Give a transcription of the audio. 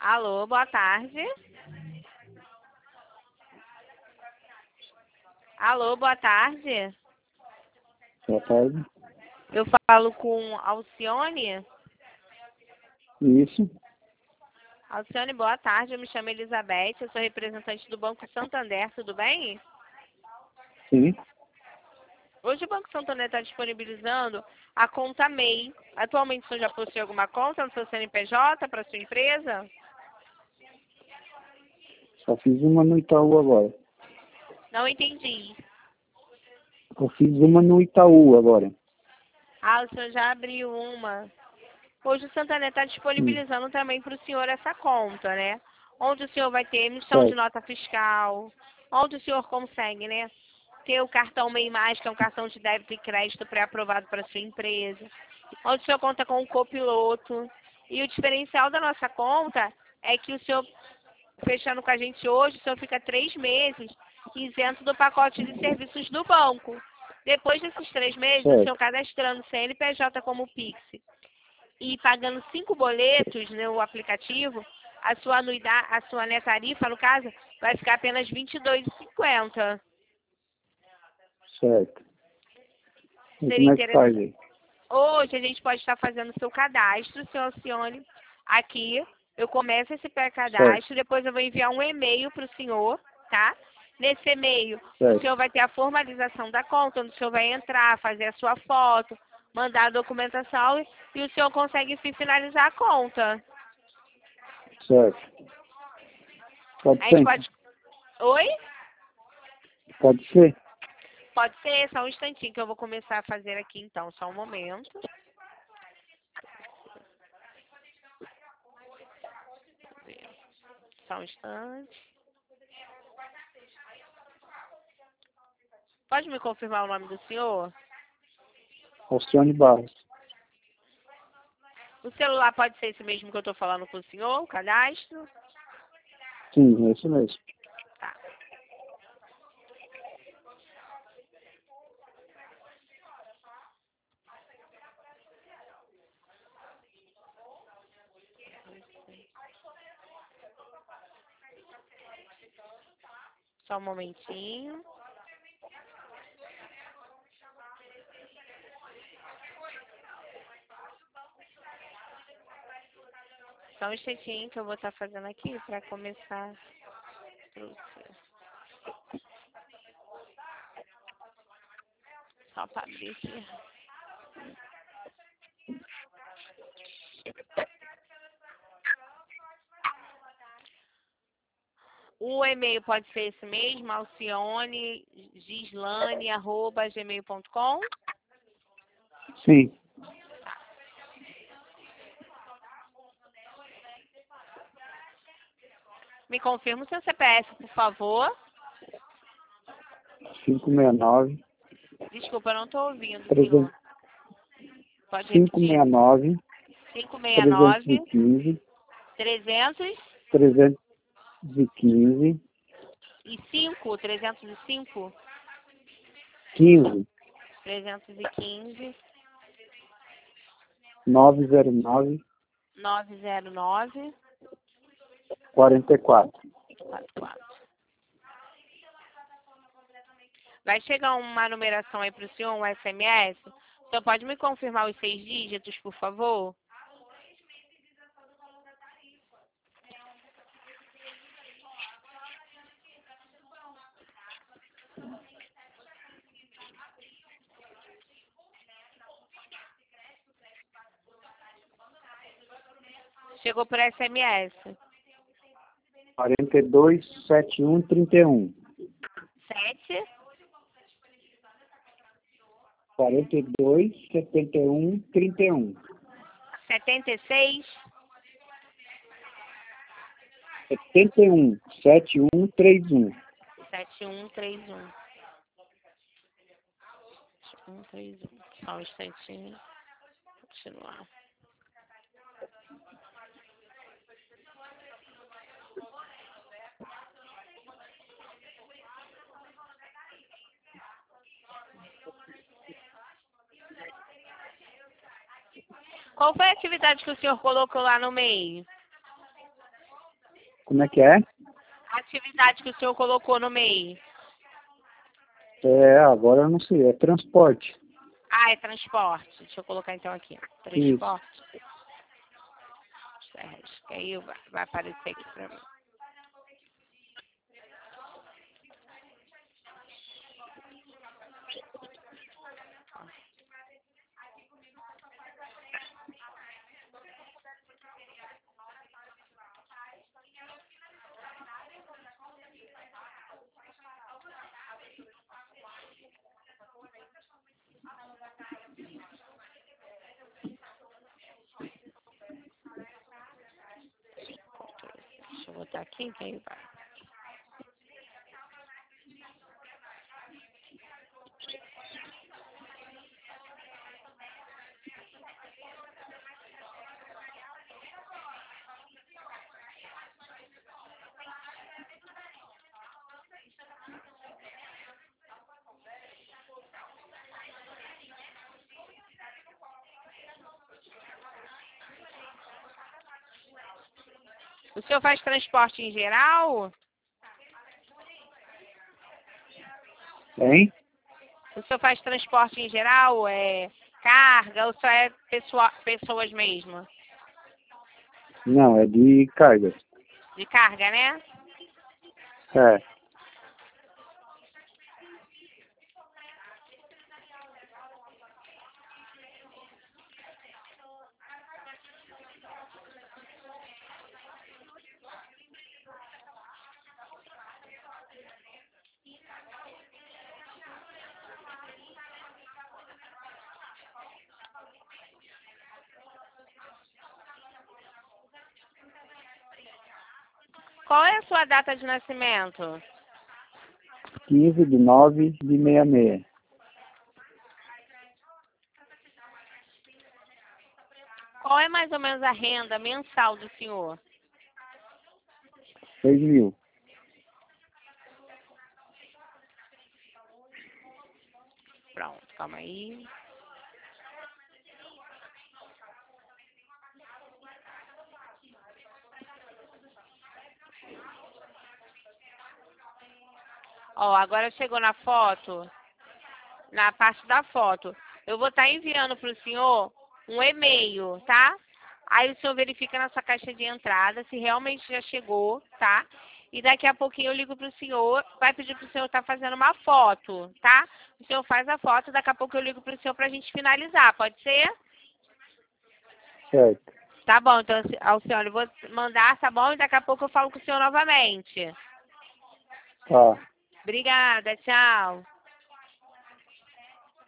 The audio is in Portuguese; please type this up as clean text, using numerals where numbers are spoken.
Alô, boa tarde. Alô, boa tarde. Boa tarde. Eu falo com Alcione. Isso. Alcione, boa tarde. Eu me chamo Elizabeth. Eu sou representante do Banco Santander. Tudo bem? Sim. Hoje o Banco Santander está disponibilizando a conta MEI. Atualmente, o senhor já possui alguma conta no seu CNPJ para sua empresa? Só fiz uma no Itaú agora. Não entendi. Eu fiz uma no Itaú agora. Ah, o senhor já abriu uma. Hoje o Santander está disponibilizando também para o senhor essa conta, né? Onde o senhor vai ter emissão de Certo. nota fiscal, onde o senhor consegue, né? Ter o cartão MEI+, que é um cartão de débito e crédito pré-aprovado para sua empresa. Onde o senhor conta com um copiloto. E o diferencial da nossa conta é que o senhor, fechando com a gente hoje, o senhor fica 3 meses isento do pacote de serviços do banco. Depois desses 3 meses, o senhor Certo. cadastrando CNPJ como Pix e pagando 5 boletos no aplicativo, a sua anuidade, a sua tarifa, no caso, vai ficar apenas R$ 22,50. Certo. E Seria como é que faz interessante. aí? Hoje a gente pode estar fazendo o seu cadastro, senhor Alcione. Aqui eu começo esse Certo. pré-cadastro, depois eu vou enviar um e-mail para o senhor, tá? Nesse e-mail, o Certo. senhor vai ter a formalização da conta, onde o senhor vai entrar, fazer a sua foto, mandar a documentação e o senhor consegue finalizar a conta. Certo. Pode A ser, gente então. pode... Oi? Pode ser. Pode ser, só um instantinho que eu vou começar a fazer aqui então, só um momento. Só um instante. Pode me confirmar o nome do senhor? Alcione Barros. O celular pode ser esse mesmo que eu estou falando com o senhor, o cadastro? Sim, é isso mesmo. Tá. Só um momentinho. Só um instantinho que eu vou estar fazendo aqui para começar. Só para abrir aqui. O e-mail pode ser esse mesmo, alcionegislane@gmail.com. Sim. Me confirma o seu CPF, por favor. 569 Desculpa, eu não estou ouvindo, 300, senhor. Pode repetir. 569 569 315 300 315 e 5, 305, 15 315, 909 909, 44. 44. Vai chegar uma numeração aí para o senhor, um SMS? O senhor pode me confirmar os 6 dígitos, por favor? Chegou por SMS. 42 71 31. 7, 42 71 31. 76, 71 71 31. 7131. 7131. Só um instantinho. Continuar. Qual foi a atividade que o senhor colocou lá no meio? Como é que é? A atividade que o senhor colocou no MEI. Agora eu não sei, é transporte. Ah, é transporte. Deixa eu colocar então aqui. Isso. Transporte. Sérgio, que aí vai aparecer aqui pra mim. Deixa eu botar aqui, que aí vai. O senhor faz transporte em geral? Hein? O senhor faz transporte em geral? Carga ou só é pessoas mesmo? Não, é de carga. De carga, né? É. Qual é a sua data de nascimento? 15/9/66. Qual é mais ou menos a renda mensal do senhor? 6.000. Pronto, calma aí. Ó, agora chegou na foto, na parte da foto. Eu vou estar enviando para o senhor um e-mail, tá? Aí o senhor verifica na sua caixa de entrada se realmente já chegou, tá? E daqui a pouquinho eu ligo para o senhor, vai pedir para o senhor estar fazendo uma foto, tá? O senhor faz a foto, daqui a pouco eu ligo para o senhor para a gente finalizar, pode ser? Certo. Tá bom, então, Alcione, eu vou mandar, tá bom? E daqui a pouco eu falo com o senhor novamente. Tá. Obrigada, tchau.